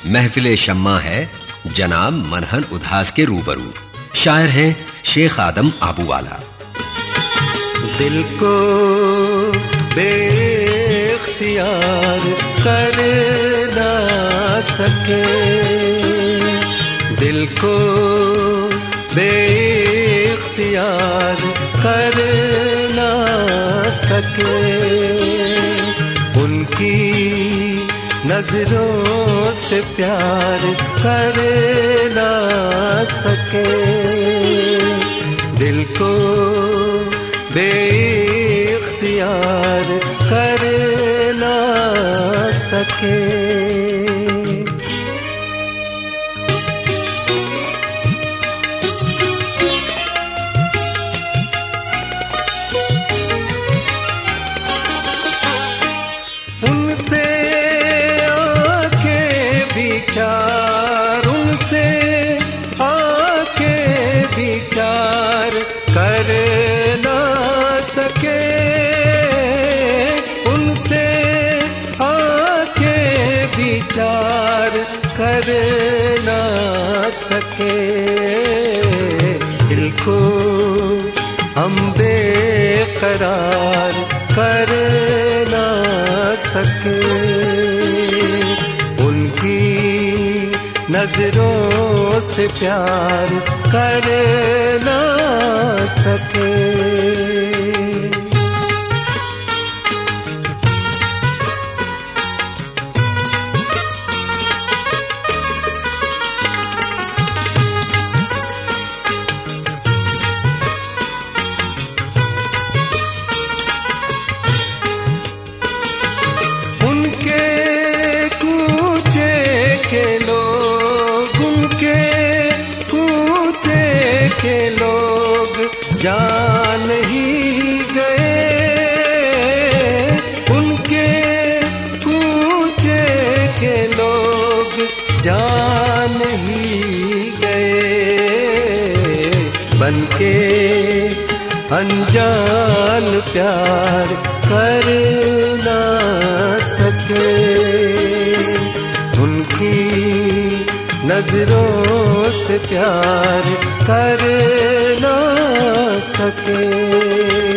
महफिले शम्मा है जनाब मनहन उदास के रूबरू। शायर हैं शेख आदम आबूवाला। दिल को बेख्तियार कर ना सके, दिल को बेख्तियार कर ना सके, उनकी नजरों से प्यार कर ना सके, दिल को बेख्तियार कर ना सके। उनसे आके विचार, उनसे आके विचार कर ना सके, उनसे आके विचार कर ना सके, दिल को हम बेकरार कर ना सके, उनकी नजरों से प्यार कर ना सके। के लोग जान ही गए, उनके कूचे के लोग जान ही गए, बनके अनजान प्यार कर ना सके, उनकी नजरों से प्यार कर ना सके।